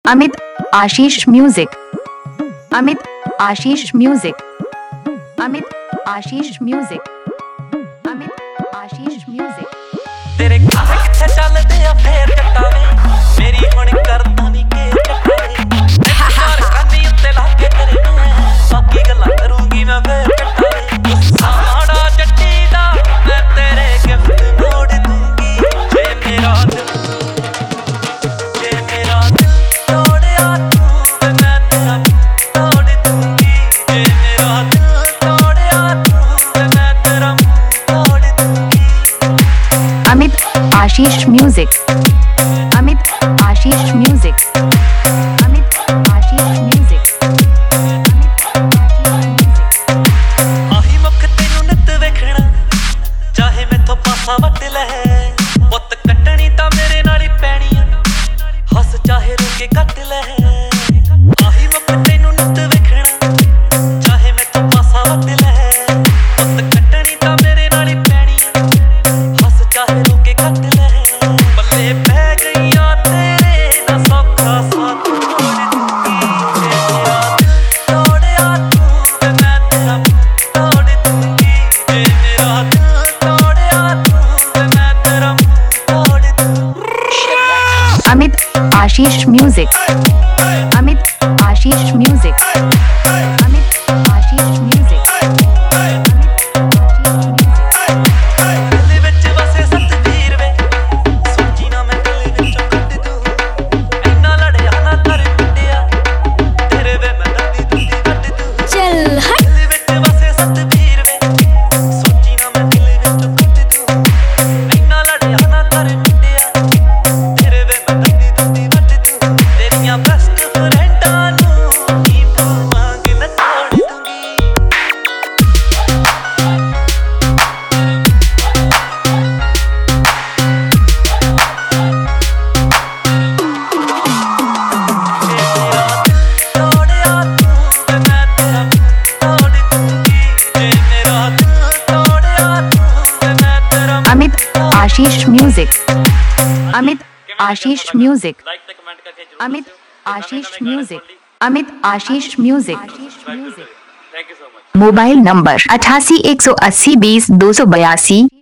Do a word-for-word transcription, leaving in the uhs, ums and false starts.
Amit Ashish music Amit Ashish music Amit Ashish music Amit Ashish music तेरे गाने किथे चलदे आ फेर कटावे मेरी हुण करदा नी के कटावे चार कानी उत्ते लाके तेरे बाकी गल्लां करूंगी मैं फेर कटावे साड़ा जट्टी दा मैं तेरे गिफ्ट मोड़ दूंगी जे मेरा दिल जे मेरा दिल तोड़या तू मैं तेरा तोड़ दूंगी जे मेरा दिल तोड़या तू मैं तेरा तोड़ दूंगी Amit Ashish music Amit Ashish music Amit Ashish music आही मुख तेनू नित वेखना चाहे मैथों पासा वट ले पुत कटनी तां मेरे नाल ही पैनी हस चाहे रोके कट ले आही मुख तेनू नित वेखना चाहे मैथों पासा वट ले पुत कटनी तां मेरे नाल ही पैनी हस चाहे रोके कट ले बल्ले पै गईयां तेरे ना सौखा साथ छोड़ दूंगी जे मेरा दिल तोड़या तू मैं तेरा तोड़ दूंगी जे मेरा दिल तोड़या तू मैं तेरा तोड़ दूंगी Amit Ashish music Amit Ashish music Amit Ashish music दिल विच वसे सतवीर वे सोची ना मैं दिल विचों कट दूं इन्ना लड़िया ना कर पिंडिया तेरे वे मैं दर्दी दुंदी कट दूं चल हट दिल विच वसे सतवीर वे सोची ना मैं दिल विचों कट दूं इन्ना लड़िया ना कर पिंडिया तेरे वे मैं दर्दी दुंदी कट दूं तेरियां बेस्ट फ्रेंडां नूं नी तू मांग ना छोड़ दूंगी तोड़या तू मैं तेरा तोड़ दूंगी जे मेरा दिल तोड़या तू मैं तेरा Amit Ashish music Amit Ashish music like ते कमेंट करके जरूर Amit Ashish music Amit Ashish music thank you so much mobile number अठासी एक सौ अस्सी बीस दो सौ बयासी।